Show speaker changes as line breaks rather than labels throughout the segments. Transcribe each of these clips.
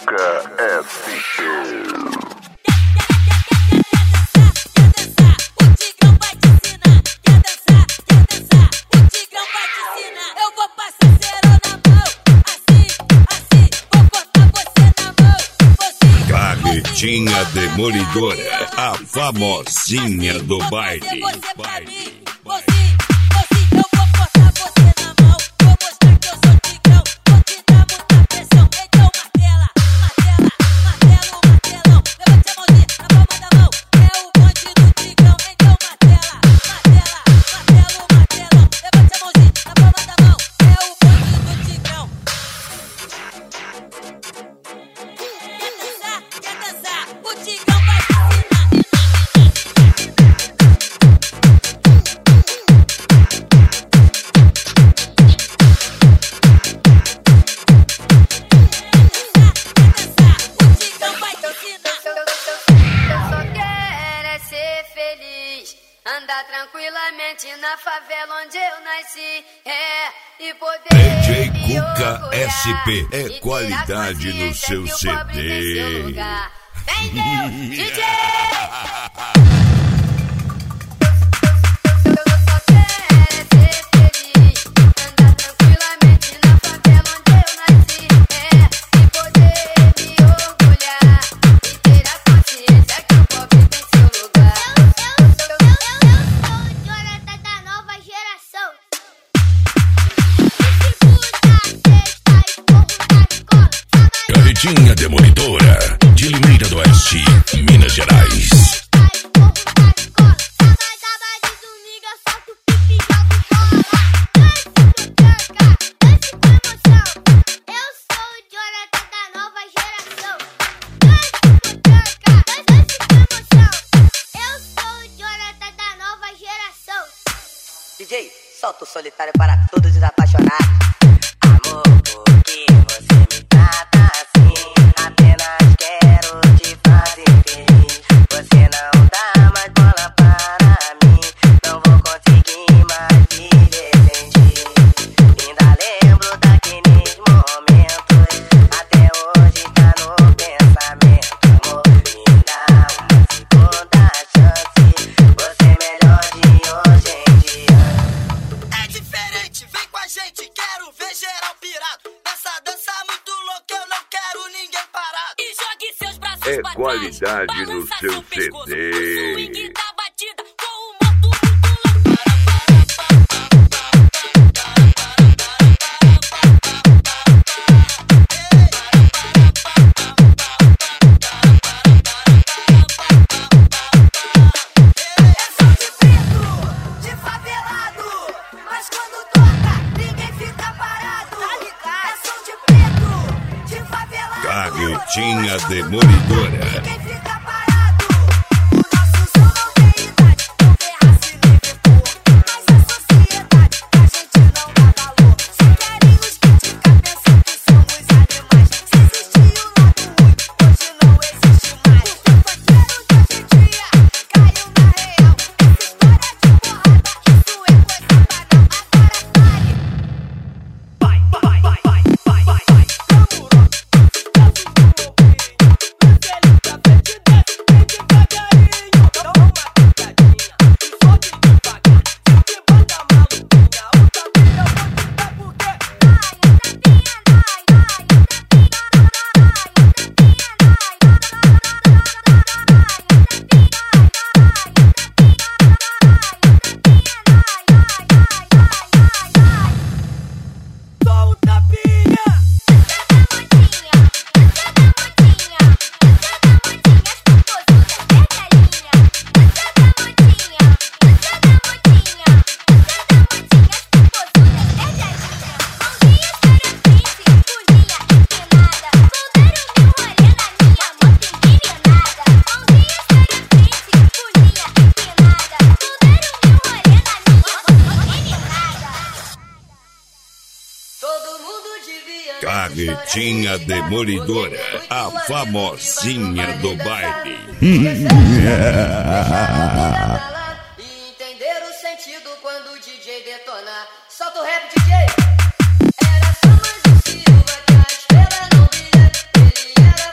Cuca SP.
Caguetinha Demolidora, a famosinha do baile.
Andar tranquilamente na favela onde eu nasci, e poder
DJ Cuca SP é qualidade no seu CD.
Vem Deus, DJ!
Caguetinha Demolidora, de Limeira do Oeste, Minas Gerais.
DJ, solta o solitário para todos os apaixonados. Amor, por que você me trata assim? Apenas quero te fazer feliz. Você não dá mais bola para mim. Não vou conseguir mais viver sem ti. Ainda lembro daqueles momentos. Até hoje tá no pensamento. Amor, me dá uma segunda chance. Você é melhor de hoje em dia.
É diferente, vem com a gente, quero ver geral pirado. Essa dança muito louca, eu não quero ninguém parado.
E jogue seus braços
É
pra
qualidade
trás,
no
balança
seu
pescoço,
CD.
o swing da batida com o moto muito louco.
De favelado, mas quando toca, ninguém fica parado. É som de preto, de favelado.
Caguetinha Demolidora.
Ninguém fica parado. O nosso som não tem idade, não ferra se livre por. Mas a sociedade, a gente não dá valor. Só querem os criticar, pensam que somos animais. Se existia o lado ruim, hoje não existe mais. O funkeiro de hoje em dia caiu na real. Essa história de porrada, isso é coisa banal. Agora vai.
Caguetinha Demolidora, a famosinha do baile.
E entender o sentido quando o DJ detonar. Solta o rap, DJ! Era só mais um Silva que a estrela não brilha. Ele era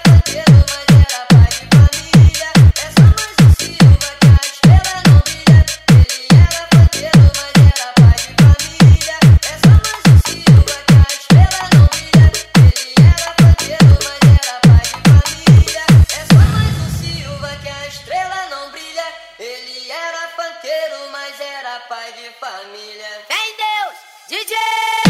pai de família.
Vem Deus, DJ!